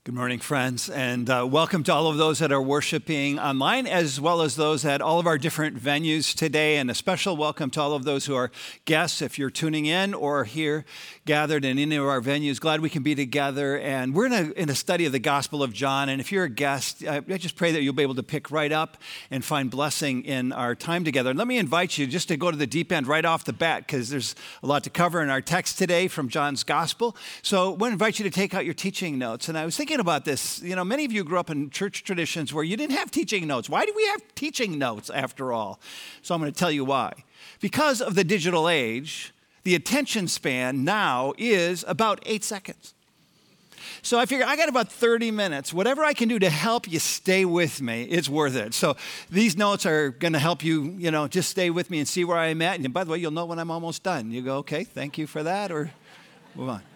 Good morning, friends, and welcome to all of those that are worshiping online, as well as those at all of our different venues today, and a special welcome to all of those who are guests, if you're tuning in or here gathered in any of our venues. Glad we can be together, and we're in a study of the Gospel of John, and if you're a guest, I just pray that you'll be able to pick right up and find blessing in our time together. And let me invite you just to go to the deep end right off the bat, because there's a lot to cover in our text today from John's Gospel. So I want to invite you to take out your teaching notes, and I was thinking about this. You know, many of you grew up in church traditions where you didn't have teaching notes. Why do we have teaching notes after all? So I'm going to tell you why. Because of the digital age, the attention span now is about 8 seconds. So I figure I got about 30 minutes. Whatever I can do to help you stay with me, it's worth it. So these notes are going to help you, just stay with me and see where I'm at. And by the way, you'll know when I'm almost done. You go, okay, thank you for that, or move on.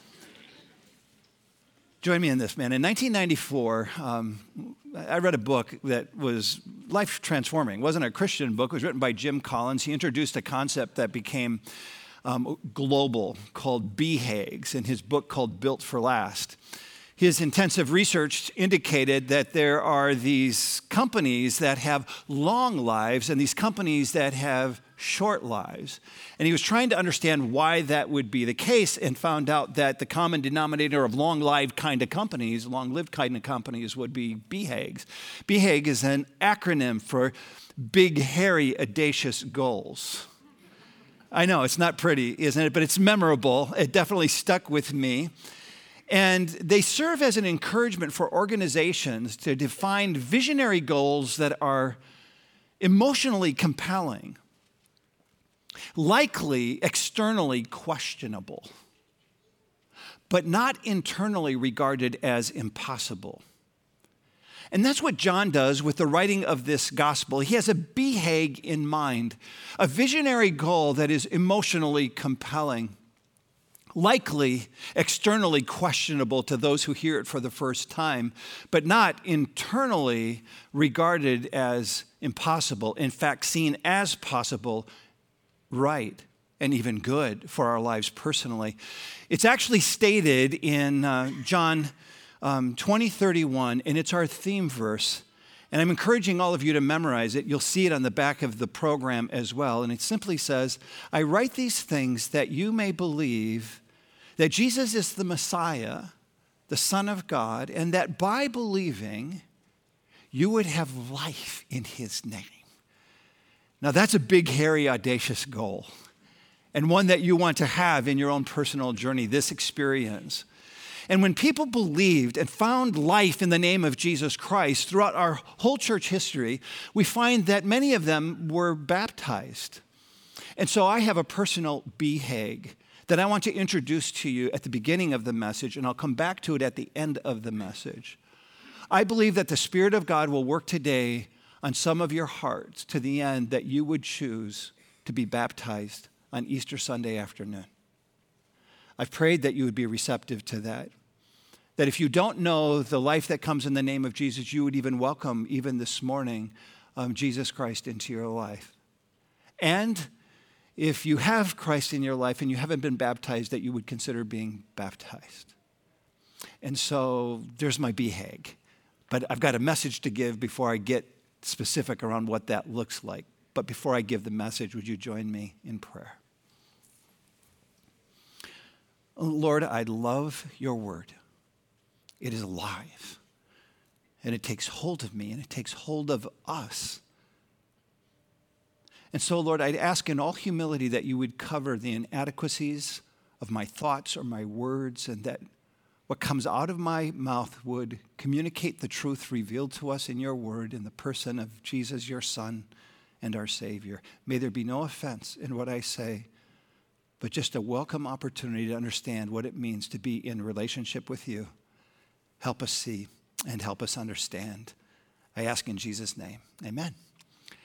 Join me in this, man. In 1994, I read a book that was life-transforming. It wasn't a Christian book. It was written by Jim Collins. He introduced a concept that became global called BHAGs in his book called Built for Last. His intensive research indicated that there are these companies that have long lives and these companies that have short lives. And he was trying to understand why that would be the case and found out that the common denominator of long-lived kind of companies, long-lived kind of companies would be BHAGs. BHAG is an acronym for Big, Hairy, Audacious Goals. I know, it's not pretty, isn't it? But it's memorable. It definitely stuck with me. And they serve as an encouragement for organizations to define visionary goals that are emotionally compelling, likely externally questionable, but not internally regarded as impossible. And that's what John does with the writing of this gospel. He has a BHAG in mind, a visionary goal that is emotionally compelling, likely externally questionable to those who hear it for the first time, but not internally regarded as impossible. In fact, seen as possible, right, and even good for our lives personally. It's actually stated in John 20:31, and it's our theme verse. And I'm encouraging all of you to memorize it. You'll see it on the back of the program as well. And it simply says, I write these things that you may believe that Jesus is the Messiah, the Son of God, and that by believing, you would have life in his name. Now that's a big, hairy, audacious goal, and one that you want to have in your own personal journey, this experience. And when people believed and found life in the name of Jesus Christ throughout our whole church history, we find that many of them were baptized. And so I have a personal BHAG that I want to introduce to you at the beginning of the message, and I'll come back to it at the end of the message. I believe that the Spirit of God will work today on some of your hearts to the end that you would choose to be baptized on Easter Sunday afternoon. I've prayed that you would be receptive to that. That if you don't know the life that comes in the name of Jesus, you would even welcome, even this morning, Jesus Christ into your life. And if you have Christ in your life and you haven't been baptized, that you would consider being baptized. And so there's my BHAG. But I've got a message to give before I get specific around what that looks like. But before I give the message, would you join me in prayer? Lord, I love your word. It is alive. And it takes hold of me, and it takes hold of us. And so, Lord, I'd ask in all humility that you would cover the inadequacies of my thoughts or my words, and that what comes out of my mouth would communicate the truth revealed to us in your word in the person of Jesus, your Son, and our Savior. May there be no offense in what I say, but just a welcome opportunity to understand what it means to be in relationship with you. Help us see and help us understand. I ask in Jesus' name, amen.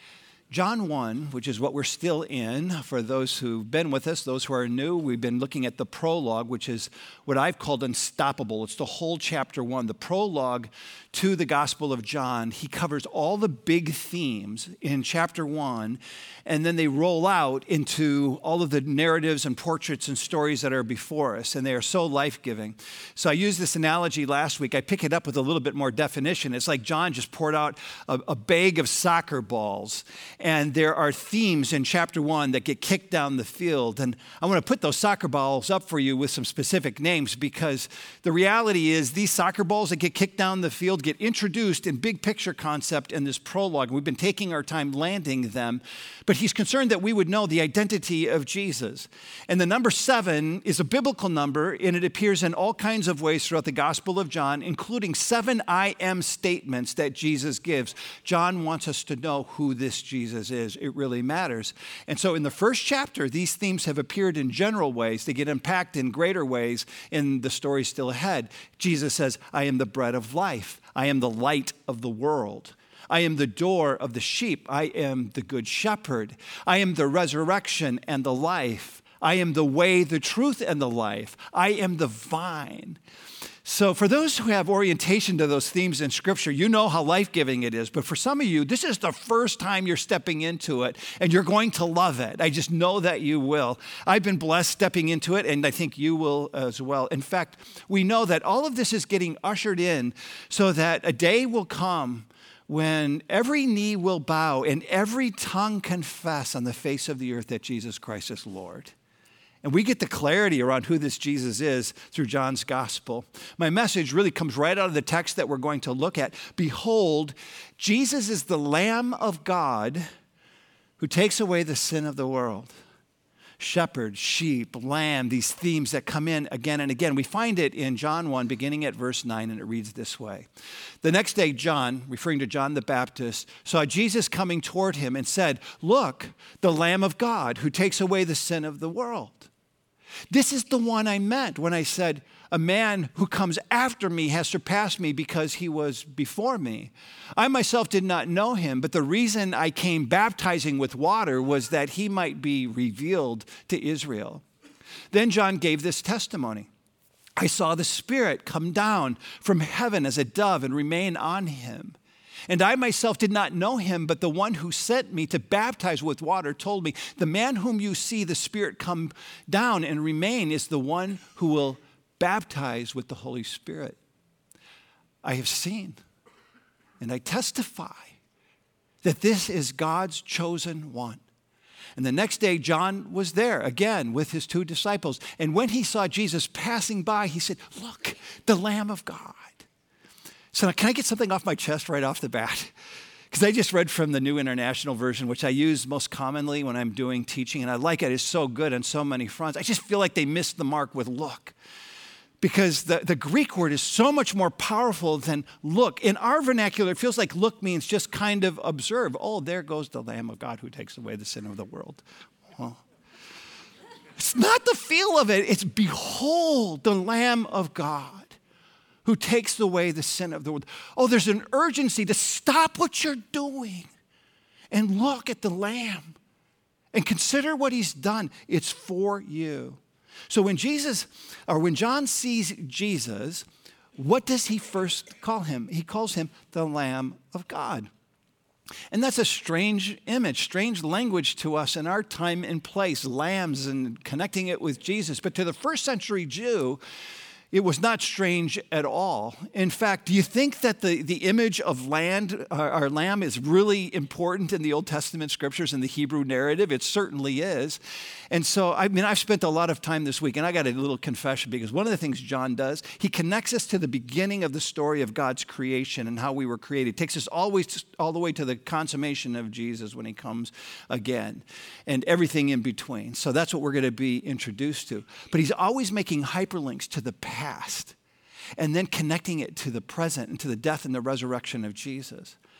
John 1, which is what we're still in, for those who've been with us, those who are new, we've been looking at the prologue, which is what I've called unstoppable. It's the whole chapter 1. The prologue to the Gospel of John, he covers all the big themes in chapter 1, and then they roll out into all of the narratives and portraits and stories that are before us, and they are so life-giving. So I used this analogy last week. I pick it up with a little bit more definition. It's like John just poured out a bag of soccer balls, and there are themes in chapter 1 that get kicked down the field. And I want to put those soccer balls up for you with some specific names, because the reality is these soccer balls that get kicked down the field get introduced in big picture concept in this prologue. We've been taking our time landing them, but he's concerned that we would know the identity of Jesus. And the number 7 is a biblical number, and it appears in all kinds of ways throughout the Gospel of John, including 7 I am statements that Jesus gives. John wants us to know who this Jesus is. It really matters. And so in the first chapter, these themes have appeared in general ways. They get unpacked in greater ways in the story still ahead. Jesus says, I am the bread of life. I am the light of the world. I am the door of the sheep. I am the good shepherd. I am the resurrection and the life. I am the way, the truth, and the life. I am the vine. So for those who have orientation to those themes in Scripture, you know how life-giving it is. But for some of you, this is the first time you're stepping into it, and you're going to love it. I just know that you will. I've been blessed stepping into it, and I think you will as well. In fact, we know that all of this is getting ushered in so that a day will come when every knee will bow and every tongue confess on the face of the earth that Jesus Christ is Lord. And we get the clarity around who this Jesus is through John's gospel. My message really comes right out of the text that we're going to look at. Behold, Jesus is the Lamb of God who takes away the sin of the world. Shepherd, sheep, lamb, these themes that come in again and again. We find it in John 1, beginning at verse 9, and it reads this way. The next day, John, referring to John the Baptist, saw Jesus coming toward him and said, look, the Lamb of God who takes away the sin of the world. This is the one I meant when I said, a man who comes after me has surpassed me because he was before me. I myself did not know him, but the reason I came baptizing with water was that he might be revealed to Israel. Then John gave this testimony. I saw the Spirit come down from heaven as a dove and remain on him. And I myself did not know him, but the one who sent me to baptize with water told me, the man whom you see the Spirit come down and remain is the one who will baptize with the Holy Spirit. I have seen and I testify that this is God's chosen one. And the next day, John was there again with his 2 disciples. And when he saw Jesus passing by, he said, look, the Lamb of God. So now, can I get something off my chest right off the bat? Because I just read from the New International Version, which I use most commonly when I'm doing teaching, and I like it. It's so good on so many fronts. I just feel like they missed the mark with look. Because the Greek word is so much more powerful than look. In our vernacular, it feels like look means just kind of observe. Oh, there goes the Lamb of God who takes away the sin of the world. Well, it's not the feel of it. It's behold the Lamb of God who takes away the sin of the world. Oh, there's an urgency to stop what you're doing and look at the Lamb and consider what he's done. It's for you. So when John sees Jesus, what does he first call him? He calls him the Lamb of God. And that's a strange image, strange language to us in our time and place, lambs and connecting it with Jesus. But to the first century Jew, it was not strange at all. In fact, do you think that the image of our lamb is really important in the Old Testament scriptures and the Hebrew narrative? It certainly is. And so, I've spent a lot of time this week, and I got a little confession, because one of the things John does, he connects us to the beginning of the story of God's creation and how we were created. Takes us all the way to the consummation of Jesus when he comes again, and everything in between. So that's what we're going to be introduced to. But he's always making hyperlinks to the past and then connecting it to the present and to the death and the resurrection of Jesus.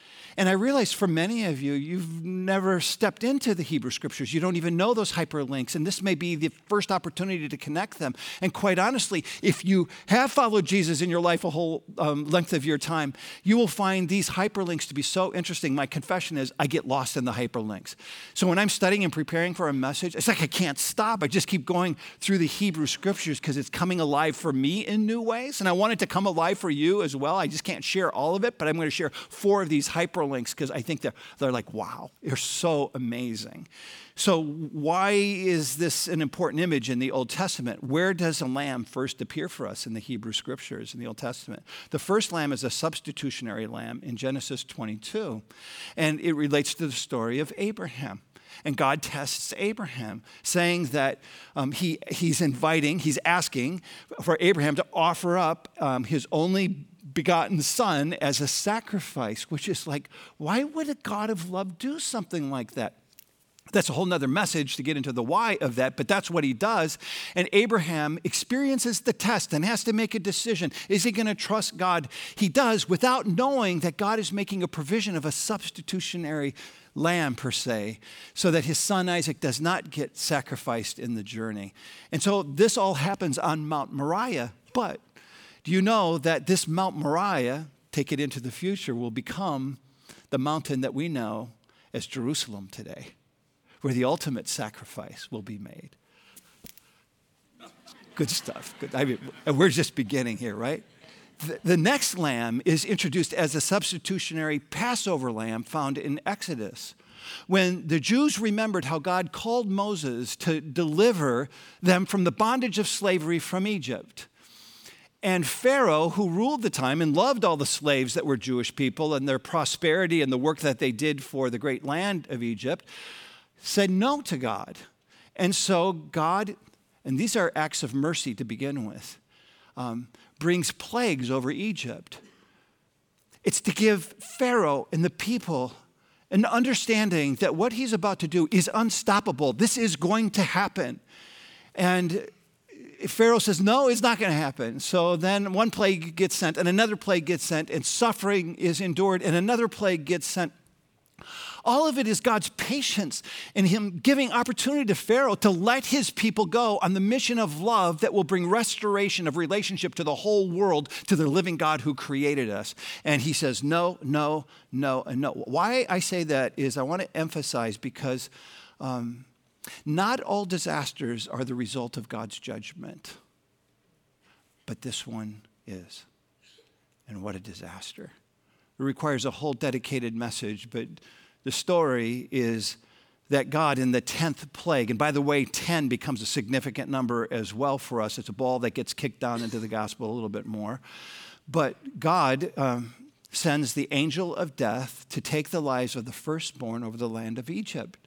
And I realize for many of you, you've never stepped into the Hebrew Scriptures. You don't even know those hyperlinks, and this may be the first opportunity to connect them. And quite honestly, if you have followed Jesus in your life a whole length of your time, you will find these hyperlinks to be so interesting. My confession is I get lost in the hyperlinks. So when I'm studying and preparing for a message, it's like I can't stop. I just keep going through the Hebrew Scriptures because it's coming alive for me in new ways, and I want it to come alive for you as well. I just can't share all of it, but I'm going to share 4 of these hyperlinks because I think they're like, wow, they're so amazing. So why is this an important image in the Old Testament? Where does a lamb first appear for us in the Hebrew Scriptures in the Old Testament? The first lamb is a substitutionary lamb in Genesis 22, and it relates to the story of Abraham. And God tests Abraham, saying that he's asking for Abraham to offer up his only begotten son as a sacrifice, which is like, why would a God of love do something like that? That's a whole nother message to get into the why of that, but that's what he does. And Abraham experiences the test and has to make a decision. Is he going to trust God? He does, without knowing that God is making a provision of a substitutionary lamb, per se, so that his son Isaac does not get sacrificed in the journey. And so this all happens on Mount Moriah, but do you know that this Mount Moriah, take it into the future, will become the mountain that we know as Jerusalem today, where the ultimate sacrifice will be made? Good stuff. Good. I mean, we're just beginning here, right? The next lamb is introduced as a substitutionary Passover lamb found in Exodus. When the Jews remembered how God called Moses to deliver them from the bondage of slavery from Egypt. And Pharaoh, who ruled the time and loved all the slaves that were Jewish people and their prosperity and the work that they did for the great land of Egypt, said no to God. And so God, and these are acts of mercy to begin with, brings plagues over Egypt. It's to give Pharaoh and the people an understanding that what he's about to do is unstoppable. This is going to happen. And Pharaoh says, no, it's not going to happen. So then one plague gets sent, and another plague gets sent, and suffering is endured, and another plague gets sent. All of it is God's patience and him giving opportunity to Pharaoh to let his people go on the mission of love that will bring restoration of relationship to the whole world, to the living God who created us. And he says, no, no, no, and no. Why I say that is I want to emphasize because not all disasters are the result of God's judgment, but this one is. And what a disaster. It requires a whole dedicated message, but the story is that God in the 10th plague, and by the way, 10 becomes a significant number as well for us. It's a ball that gets kicked down into the gospel a little bit more. But God sends the angel of death to take the lives of the firstborn over the land of Egypt,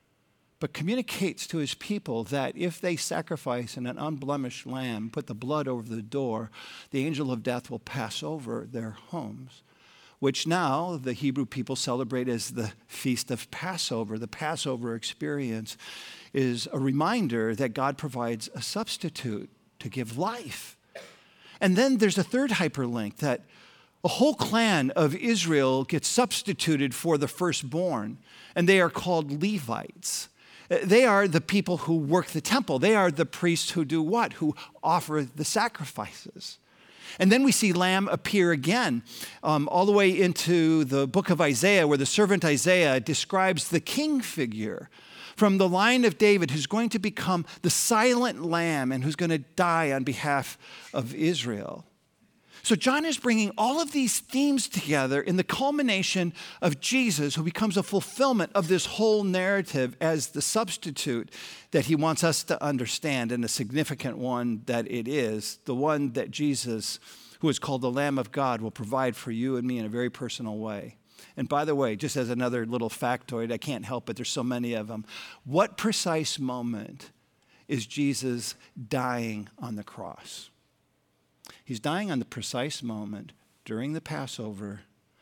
but communicates to his people that if they sacrifice an unblemished lamb, put the blood over the door, the angel of death will pass over their homes, which now the Hebrew people celebrate as the Feast of Passover. The Passover experience is a reminder that God provides a substitute to give life. And then there's a third hyperlink that a whole clan of Israel gets substituted for the firstborn, and they are called Levites. They are the people who work the temple. They are the priests who do what? Who offer the sacrifices. And then we see lamb appear again, all the way into the book of Isaiah, where the servant Isaiah describes the king figure from the line of David who's going to become the silent lamb and who's going to die on behalf of Israel. So John is bringing all of these themes together in the culmination of Jesus, who becomes a fulfillment of this whole narrative as the substitute that he wants us to understand, and a significant one that it is, the one that Jesus, who is called the Lamb of God, will provide for you and me in a very personal way. And by the way, just as another little factoid, I can't help it, there's so many of them. What precise moment is Jesus dying on the cross? He's dying on the precise moment during the Passover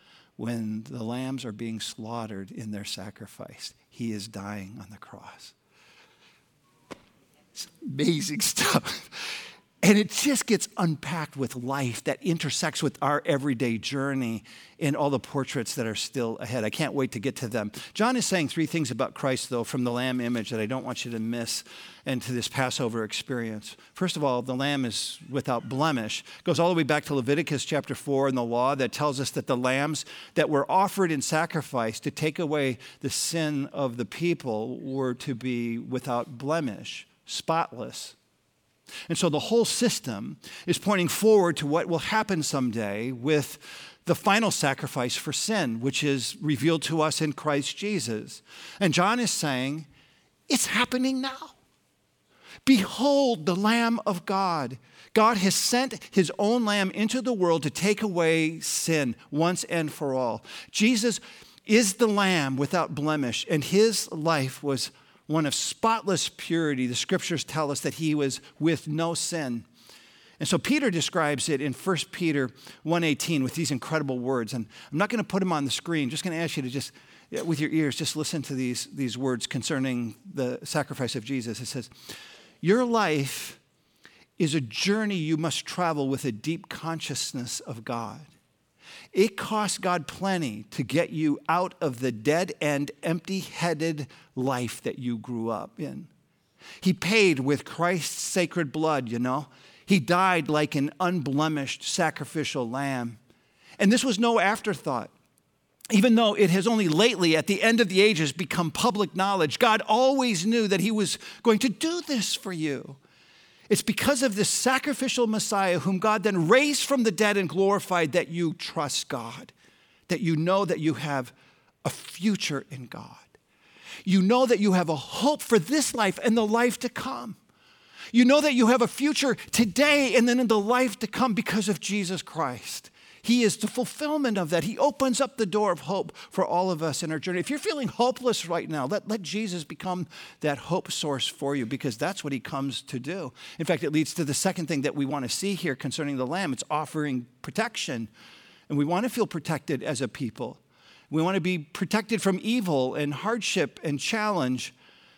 when the lambs are being slaughtered in their sacrifice. He is dying on the cross. It's amazing stuff. And it just gets unpacked with life that intersects with our everyday journey in all the portraits that are still ahead. I can't wait to get to them. John is saying three things about Christ, though, from the Lamb image that I don't want you to miss into this Passover experience. First of all, the Lamb is without blemish. It goes all the way back to Leviticus chapter 4 and the law that tells us that the lambs that were offered in sacrifice to take away the sin of the people were to be without blemish, spotless. And so the whole system is pointing forward to what will happen someday with the final sacrifice for sin, which is revealed to us in Christ Jesus. And John is saying, it's happening now. Behold the Lamb of God. God has sent his own Lamb into the world to take away sin once and for all. Jesus is the Lamb without blemish, and his life was one of spotless purity. The scriptures tell us that he was with no sin. And so Peter describes it in 1 Peter 1:18 with these incredible words. And I'm not going to put them on the screen. Just going to ask you to just, with your ears, just listen to these words concerning the sacrifice of Jesus. It says, your life is a journey you must travel with a deep consciousness of God. It cost God plenty to get you out of the dead-end, empty-headed life that you grew up in. He paid with Christ's sacred blood, you know. He died like an unblemished sacrificial lamb. And this was no afterthought. Even though it has only lately, at the end of the ages, become public knowledge, God always knew that he was going to do this for you. It's because of this sacrificial Messiah whom God then raised from the dead and glorified that you trust God, that you know that you have a future in God. You know that you have a hope for this life and the life to come. You know that you have a future today and then in the life to come because of Jesus Christ. He is the fulfillment of that. He opens up the door of hope for all of us in our journey. If you're feeling hopeless right now, let Jesus become that hope source for you, because that's what he comes to do. In fact, it leads to the second thing that we want to see here concerning the Lamb. It's offering protection. And we want to feel protected as a people. We want to be protected from evil and hardship and challenge.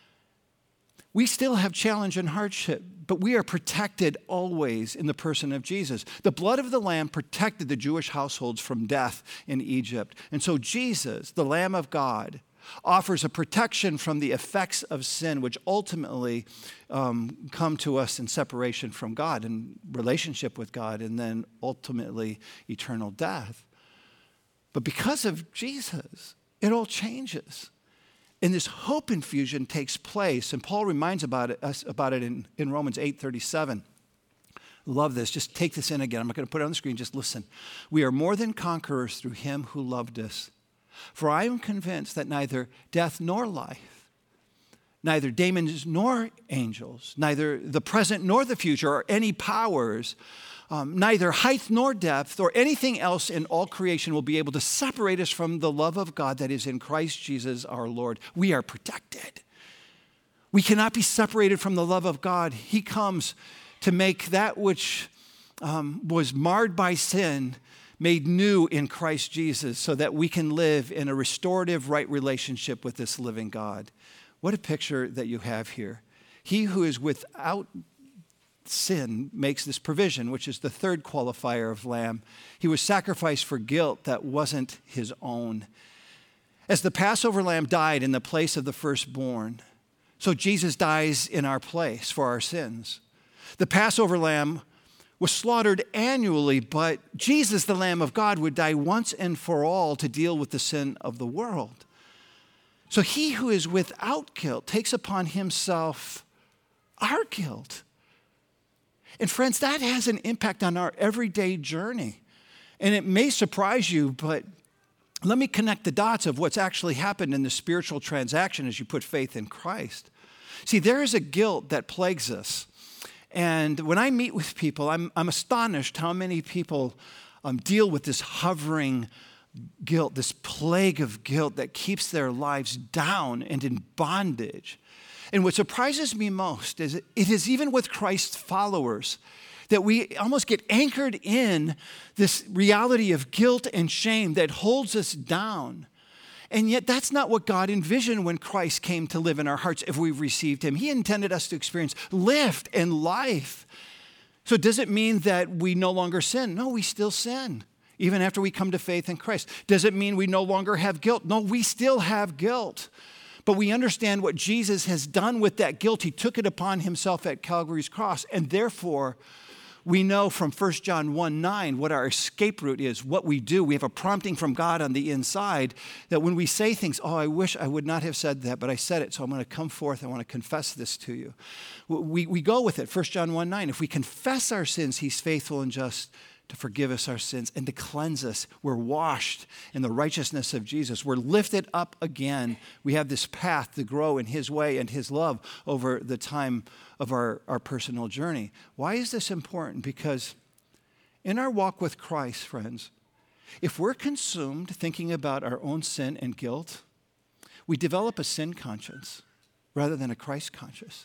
We still have challenge and hardship, but we are protected always in the person of Jesus. The blood of the Lamb protected the Jewish households from death in Egypt. And so Jesus, the Lamb of God, offers a protection from the effects of sin, which ultimately come to us in separation from God and relationship with God, and then ultimately eternal death. But because of Jesus, it all changes. And this hope infusion takes place, and Paul reminds us about it in Romans 8:37. Love this. Just take this in again. I'm not going to put it on the screen. Just listen. We are more than conquerors through him who loved us. For I am convinced that neither death nor life, neither demons nor angels, neither the present nor the future, or any powers, neither height nor depth or anything else in all creation will be able to separate us from the love of God that is in Christ Jesus our Lord. We are protected. We cannot be separated from the love of God. He comes to make that which was marred by sin made new in Christ Jesus, so that we can live in a restorative, right relationship with this living God. What a picture that you have here. He who is without sin makes this provision, which is the third qualifier of lamb. He was sacrificed for guilt that wasn't his own. As the Passover lamb died in the place of the firstborn, so Jesus dies in our place for our sins. The Passover lamb was slaughtered annually, but Jesus, the Lamb of God, would die once and for all to deal with the sin of the world. So he who is without guilt takes upon himself our guilt. And friends, that has an impact on our everyday journey. And it may surprise you, but let me connect the dots of what's actually happened in the spiritual transaction as you put faith in Christ. See, there is a guilt that plagues us. And when I meet with people, I'm astonished how many people deal with this hovering guilt, this plague of guilt that keeps their lives down and in bondage. And what surprises me most is it is even with Christ's followers that we almost get anchored in this reality of guilt and shame that holds us down. And yet that's not what God envisioned when Christ came to live in our hearts if we've received him. He intended us to experience lift and life So does it mean that we no longer sin? No, we still sin, even after we come to faith in Christ. Does it mean we no longer have guilt? No, we still have guilt. But we understand what Jesus has done with that guilt. He took it upon himself at Calvary's cross. And therefore, we know from 1 John 1:9 what our escape route is, what we do. We have a prompting from God on the inside that when we say things, I wish I would not have said that, but I said it, so I'm going to come forth. I want to confess this to you. We go with it, 1 John 1:9. If we confess our sins, he's faithful and just to forgive us our sins and to cleanse us. We're washed in the righteousness of Jesus. We're lifted up again. We have this path to grow in his way and his love over the time of our personal journey. Why is this important? Because in our walk with Christ, friends, if we're consumed thinking about our own sin and guilt, we develop a sin conscience rather than a Christ conscience.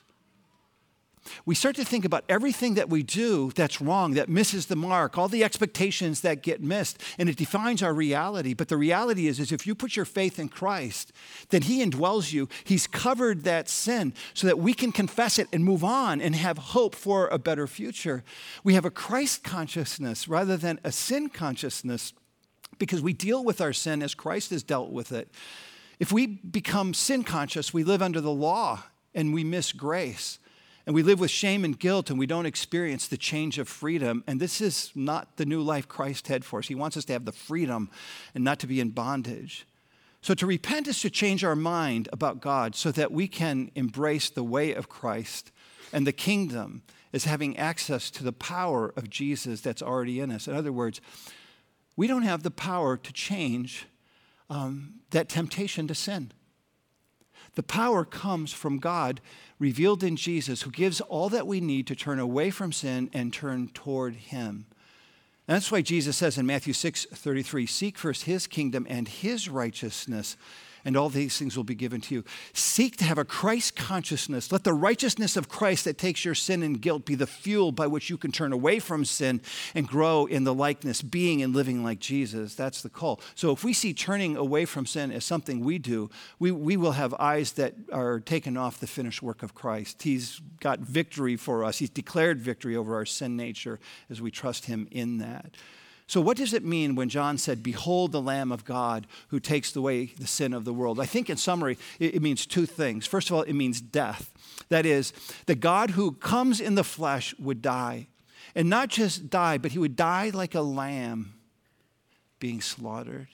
We start to think about everything that we do that's wrong, that misses the mark, all the expectations that get missed, and it defines our reality. But the reality is if you put your faith in Christ, then he indwells you. He's covered that sin so that we can confess it and move on and have hope for a better future. We have a Christ consciousness rather than a sin consciousness because we deal with our sin as Christ has dealt with it. If we become sin conscious, we live under the law and we miss grace. And we live with shame and guilt, and we don't experience the change of freedom. And this is not the new life Christ had for us. He wants us to have the freedom and not to be in bondage. So to repent is to change our mind about God so that we can embrace the way of Christ. And the kingdom is having access to the power of Jesus that's already in us. In other words, we don't have the power to change that temptation to sin. The power comes from God revealed in Jesus, who gives all that we need to turn away from sin and turn toward him. And that's why Jesus says in Matthew 6:33, seek first his kingdom and his righteousness, and all these things will be given to you. Seek to have a Christ consciousness. Let the righteousness of Christ that takes your sin and guilt be the fuel by which you can turn away from sin and grow in the likeness, being and living like Jesus. That's the call. So if we see turning away from sin as something we do, we will have eyes that are taken off the finished work of Christ. He's got victory for us. He's declared victory over our sin nature as we trust him in that. So what does it mean when John said, behold the Lamb of God who takes away the sin of the world? I think in summary, it means two things. First of all, it means death. That is, the God who comes in the flesh would die. And not just die, but he would die like a lamb being slaughtered.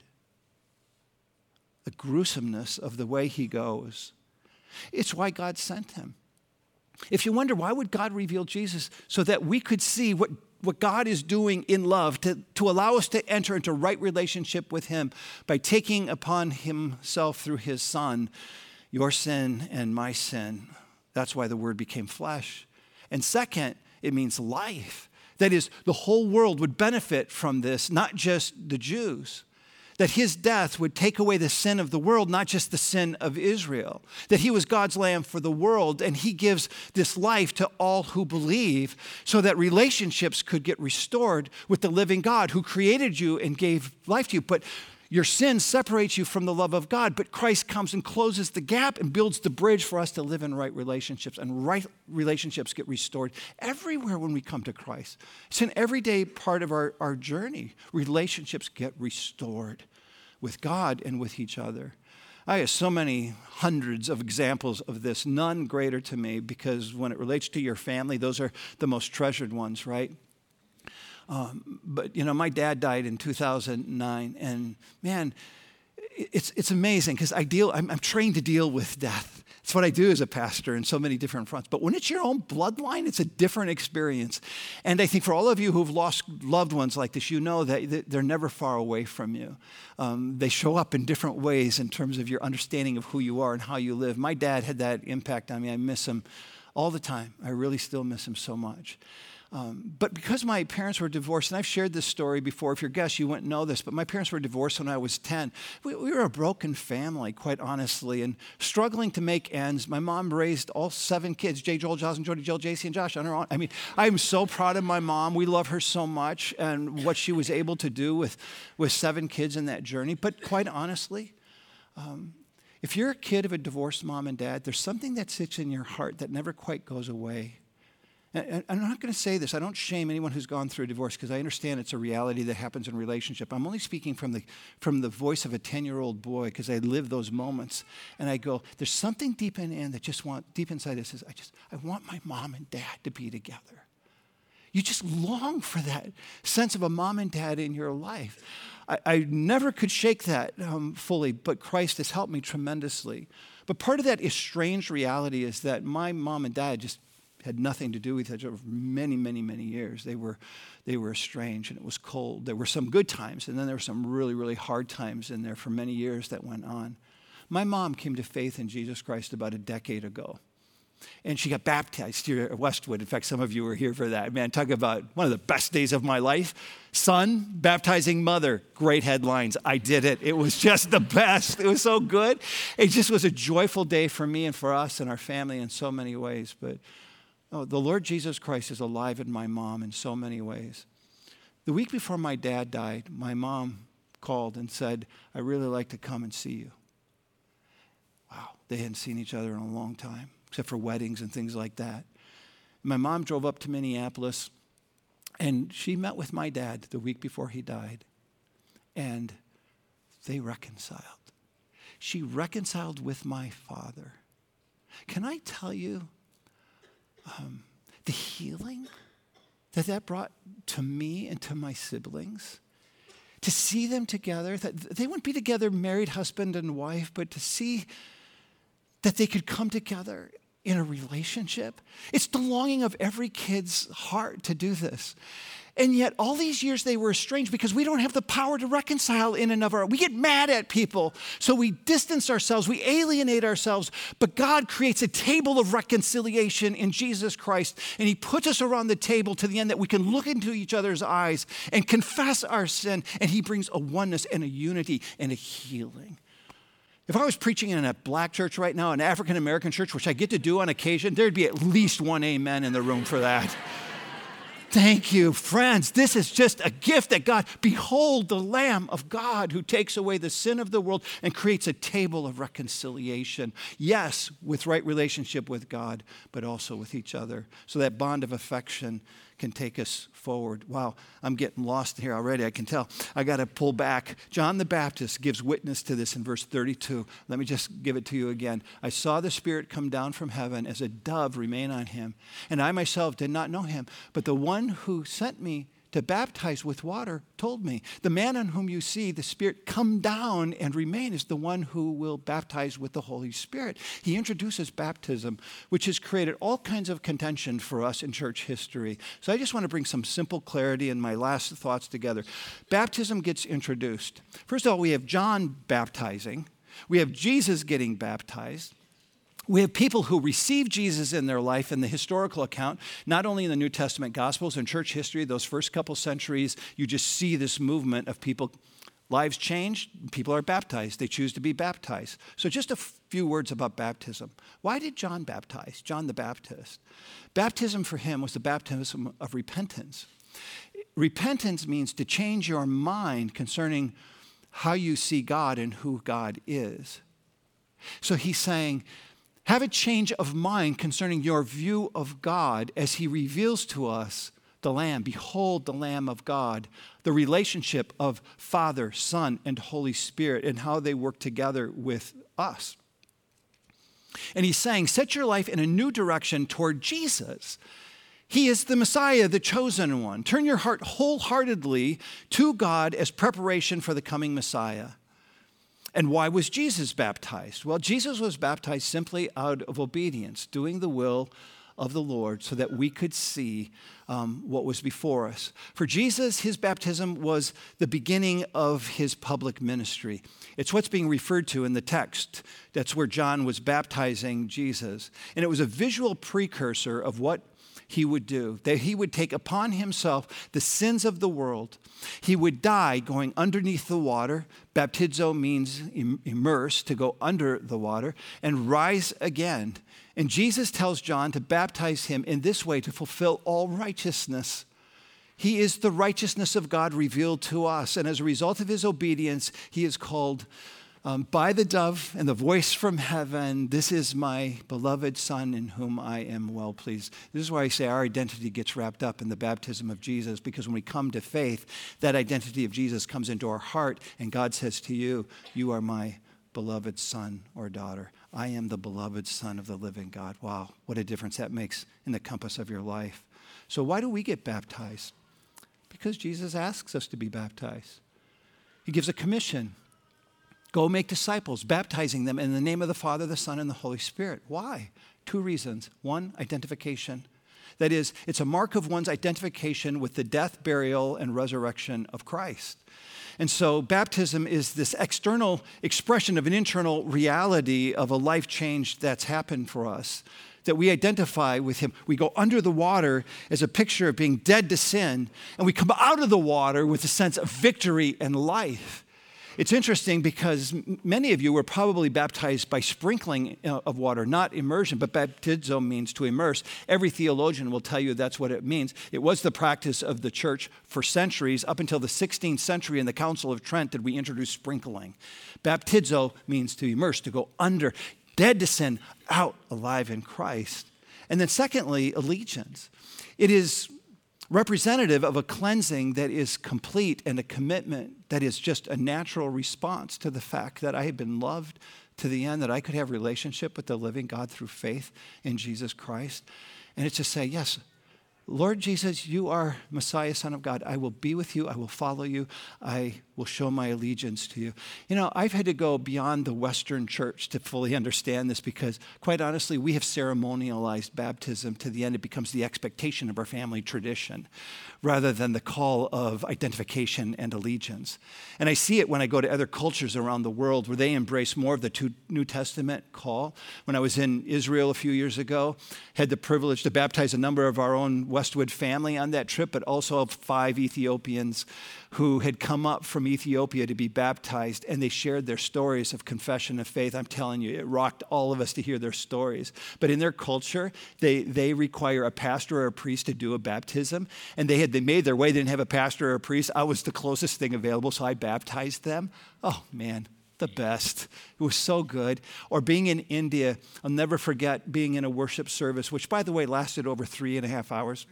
The gruesomeness of the way he goes. It's why God sent him. If you wonder, why would God reveal Jesus? So that we could see what God is doing in love to allow us to enter into right relationship with him by taking upon himself through his son, your sin and my sin. That's why the word became flesh. And second, it means life. That is, the whole world would benefit from this, not just the Jews. That his death would take away the sin of the world, not just the sin of Israel. That he was God's lamb for the world, and he gives this life to all who believe so that relationships could get restored with the living God who created you and gave life to you. But your sin separates you from the love of God, but Christ comes and closes the gap and builds the bridge for us to live in right relationships, and right relationships get restored everywhere when we come to Christ. It's an everyday part of our journey. Relationships get restored with God and with each other. I have so many hundreds of examples of this, none greater to me, because when it relates to your family, those are the most treasured ones, right? But, my dad died in 2009, and man, it's amazing because I'm trained to deal with death. It's what I do as a pastor in so many different fronts. But when it's your own bloodline, it's a different experience. And I think for all of you who've lost loved ones like this, you know that they're never far away from you. They show up in different ways in terms of your understanding of who you are and how you live. My dad had that impact on me. I miss him all the time. I really still miss him so much. But because my parents were divorced, and I've shared this story before, if you're a guest, you wouldn't know this, but my parents were divorced when I was 10. We were a broken family, quite honestly, and struggling to make ends. My mom raised all 7 kids, Jay, Joel, Jocelyn, Jody, Jill, JC, and Josh on her own. I mean, I'm so proud of my mom. We love her so much and what she was able to do with 7 kids in that journey. But quite honestly, if you're a kid of a divorced mom and dad, there's something that sits in your heart that never quite goes away. And I'm not going to say this. I don't shame anyone who's gone through a divorce because I understand it's a reality that happens in relationship. I'm only speaking from the voice of a 10-year-old boy because I live those moments. And I go, there's something deep deep inside that says, I want my mom and dad to be together. You just long for that sense of a mom and dad in your life. I never could shake that fully, but Christ has helped me tremendously. But part of that estranged reality is that my mom and dad just had nothing to do with each other for many, many, many years. They were estranged, and it was cold. There were some good times, and then there were some really, really hard times in there for many years that went on. My mom came to faith in Jesus Christ about a decade ago, and she got baptized here at Westwood. In fact, some of you were here for that. Man, talk about one of the best days of my life. Son, baptizing mother. Great headlines. I did it. It was just the best. It was so good. It just was a joyful day for me and for us and our family in so many ways. But the Lord Jesus Christ is alive in my mom in so many ways. The week before my dad died, my mom called and said, I'd really like to come and see you. Wow, they hadn't seen each other in a long time, except for weddings and things like that. My mom drove up to Minneapolis, and she met with my dad the week before he died, and they reconciled. She reconciled with my father. Can I tell you, the healing that brought to me and to my siblings, to see them together, that they wouldn't be together married husband and wife, but to see that they could come together in a relationship. It's the longing of every kid's heart to do this. And yet all these years they were estranged because we don't have the power to reconcile in and of our own. We get mad at people, so we distance ourselves, we alienate ourselves, but God creates a table of reconciliation in Jesus Christ, and he puts us around the table to the end that we can look into each other's eyes and confess our sin, and he brings a oneness and a unity and a healing. If I was preaching in a black church right now, an African-American church, which I get to do on occasion, there'd be at least one amen in the room for that. Thank you, friends. This is just a gift that God, behold the Lamb of God who takes away the sin of the world and creates a table of reconciliation. Yes, with right relationship with God, but also with each other. So that bond of affection can take us forward. Wow, I'm getting lost here already, I can tell. I got to pull back. John the Baptist gives witness to this in verse 32. Let me just give it to you again. I saw the Spirit come down from heaven as a dove remain on him, and I myself did not know him, but the one who sent me to baptize with water told me, the man on whom you see the Spirit come down and remain is the one who will baptize with the Holy Spirit. He introduces baptism, which has created all kinds of contention for us in church history. So I just want to bring some simple clarity in my last thoughts together. Baptism gets introduced. First of all, we have John baptizing. We have Jesus getting baptized. We have people who receive Jesus in their life in the historical account, not only in the New Testament Gospels and church history, those first couple centuries, you just see this movement of people, lives changed, people are baptized, they choose to be baptized. So just a few words about baptism. Why did John baptize, John the Baptist? Baptism for him was the baptism of repentance. Repentance means to change your mind concerning how you see God and who God is. So he's saying, have a change of mind concerning your view of God as he reveals to us the Lamb. Behold the Lamb of God, the relationship of Father, Son, and Holy Spirit, and how they work together with us. And he's saying, set your life in a new direction toward Jesus. He is the Messiah, the chosen one. Turn your heart wholeheartedly to God as preparation for the coming Messiah. And why was Jesus baptized? Well, Jesus was baptized simply out of obedience, doing the will of the Lord so that we could see what was before us. For Jesus, his baptism was the beginning of his public ministry. It's what's being referred to in the text. That's where John was baptizing Jesus. And it was a visual precursor of what he would do, that he would take upon himself the sins of the world. He would die going underneath the water. Baptizo means immerse, to go under the water, and rise again. And Jesus tells John to baptize him in this way to fulfill all righteousness. He is the righteousness of God revealed to us. And as a result of his obedience, he is called by the dove and the voice from heaven, this is my beloved Son in whom I am well pleased. This is why I say our identity gets wrapped up in the baptism of Jesus, because when we come to faith, that identity of Jesus comes into our heart, and God says to you, you are my beloved son or daughter. I am the beloved Son of the living God. Wow, what a difference that makes in the compass of your life. So why do we get baptized? Because Jesus asks us to be baptized. He gives a commission. Go make disciples, baptizing them in the name of the Father, the Son, and the Holy Spirit. Why? 2 reasons. 1, identification. That is, it's a mark of one's identification with the death, burial, and resurrection of Christ. And so baptism is this external expression of an internal reality of a life change that's happened for us, that we identify with him. We go under the water as a picture of being dead to sin, and we come out of the water with a sense of victory and life. It's interesting because many of you were probably baptized by sprinkling of water, not immersion, but baptizo means to immerse. Every theologian will tell you that's what it means. It was the practice of the church for centuries. Up until the 16th century in the Council of Trent did we introduce sprinkling. Baptizo means to immerse, to go under, dead to sin, out alive in Christ. And then secondly, allegiance. It is representative of a cleansing that is complete and a commitment that is just a natural response to the fact that I have been loved to the end, that I could have relationship with the living God through faith in Jesus Christ. And it's to say, yes, Lord Jesus, you are Messiah, Son of God. I will be with you. I will follow you. I will show my allegiance to you. You know, I've had to go beyond the Western church to fully understand this because, quite honestly, we have ceremonialized baptism to the end it becomes the expectation of our family tradition rather than the call of identification and allegiance. And I see it when I go to other cultures around the world where they embrace more of the New Testament call. When I was in Israel a few years ago, had the privilege to baptize a number of our own Westwood family on that trip, but also 5 Ethiopians who had come up from Ethiopia to be baptized, and they shared their stories of confession of faith. I'm telling you, it rocked all of us to hear their stories. But in their culture, they require a pastor or a priest to do a baptism, and they made their way. They didn't have a pastor or a priest. I was the closest thing available, so I baptized them. Oh, man. The best. It was so good. Or being in India, I'll never forget being in a worship service, which, by the way, lasted over 3.5 hours.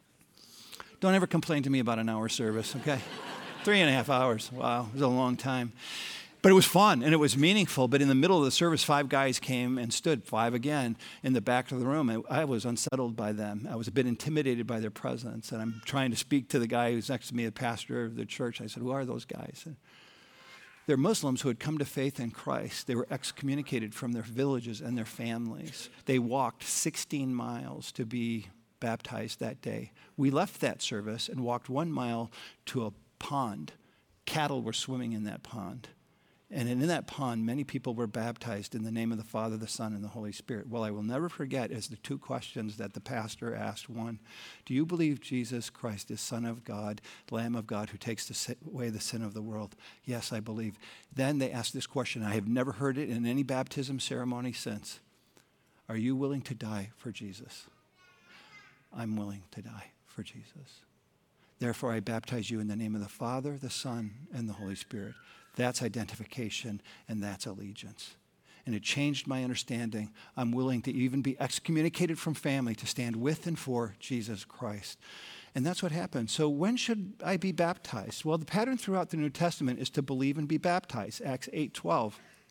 Don't ever complain to me about an hour service, okay? 3.5 hours. Wow, it was a long time. But it was fun and it was meaningful. But in the middle of the service, 5 guys came and stood, 5 again, in the back of the room. And I was unsettled by them. I was a bit intimidated by their presence. And I'm trying to speak to the guy who's next to me, the pastor of the church. I said, who are those guys? And they're Muslims who had come to faith in Christ. They were excommunicated from their villages and their families. They walked 16 miles to be baptized that day. We left that service and walked 1 mile to a pond. Cattle were swimming in that pond. And in that pond, many people were baptized in the name of the Father, the Son, and the Holy Spirit. Well, I will never forget is the 2 questions that the pastor asked. 1, do you believe Jesus Christ is Son of God, Lamb of God, who takes away the sin of the world? Yes, I believe. Then they asked this question. I have never heard it in any baptism ceremony since. Are you willing to die for Jesus? I'm willing to die for Jesus. Therefore, I baptize you in the name of the Father, the Son, and the Holy Spirit. That's identification, and that's allegiance. And it changed my understanding. I'm willing to even be excommunicated from family to stand with and for Jesus Christ. And that's what happened. So when should I be baptized? Well, the pattern throughout the New Testament is to believe and be baptized. Acts 8:12.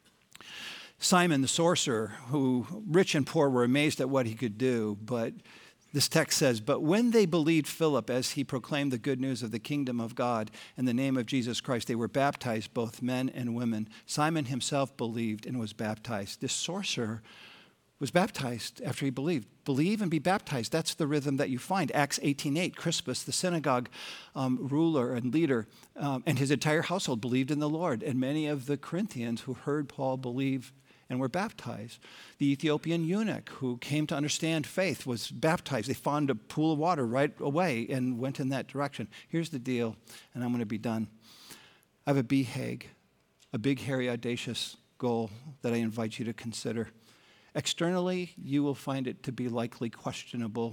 Simon the sorcerer, who rich and poor were amazed at what he could do, but this text says, but when they believed Philip as he proclaimed the good news of the kingdom of God in the name of Jesus Christ, they were baptized, both men and women. Simon himself believed and was baptized. This sorcerer was baptized after he believed. Believe and be baptized. That's the rhythm that you find. Acts 18:8, Crispus, the synagogue ruler and leader, and his entire household believed in the Lord. And many of the Corinthians who heard Paul believe and were baptized. The Ethiopian eunuch who came to understand faith was baptized. They found a pool of water right away and went in that direction. Here's the deal, and I'm going to be done. I have a BHAG, a big, hairy, audacious goal that I invite you to consider. Externally, you will find it to be likely questionable.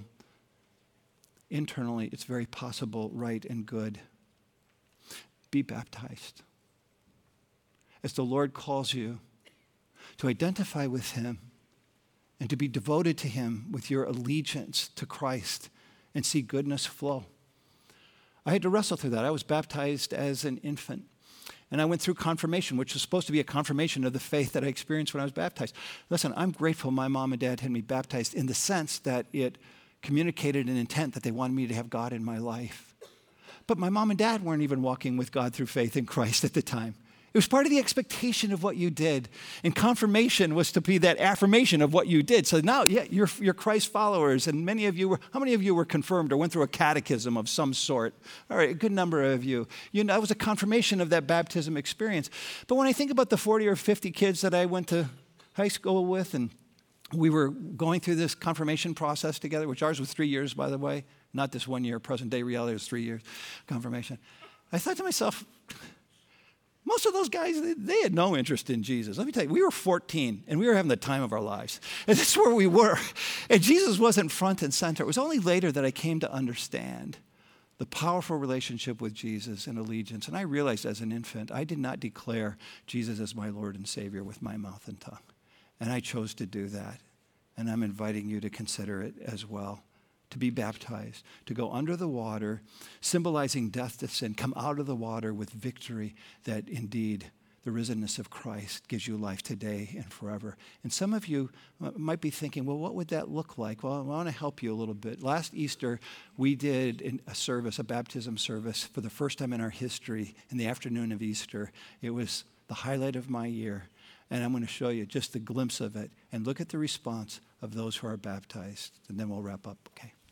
Internally, it's very possible, right, and good. Be baptized. as the Lord calls you to identify with him and to be devoted to him with your allegiance to Christ and see goodness flow. I had to wrestle through that. I was baptized as an infant. And I went through confirmation, which was supposed to be a confirmation of the faith that I experienced when I was baptized. Listen, I'm grateful my mom and dad had me baptized in the sense that it communicated an intent that they wanted me to have God in my life. But my mom and dad weren't even walking with God through faith in Christ at the time. It was part of the expectation of what you did. And confirmation was to be that affirmation of what you did. So now, yeah, you're Christ followers. And how many of you were confirmed or went through a catechism of some sort? All right, a good number of you. That was a confirmation of that baptism experience. But when I think about the 40 or 50 kids that I went to high school with, and we were going through this confirmation process together, which ours was 3 years, by the way, not this 1 year. Present day reality was 3 years confirmation. I thought to myself, most of those guys, they had no interest in Jesus. Let me tell you, we were 14, and we were having the time of our lives. And that's where we were. And Jesus wasn't front and center. It was only later that I came to understand the powerful relationship with Jesus and allegiance. And I realized as an infant, I did not declare Jesus as my Lord and Savior with my mouth and tongue. And I chose to do that. And I'm inviting you to consider it as well. To be baptized, to go under the water, symbolizing death to sin, come out of the water with victory that indeed the risenness of Christ gives you life today and forever. And some of you might be thinking, well, what would that look like? Well, I want to help you a little bit. Last Easter, we did a baptism service for the first time in our history in the afternoon of Easter. It was the highlight of my year. And I'm going to show you just a glimpse of it and look at the response of those who are baptized. And then we'll wrap up, okay?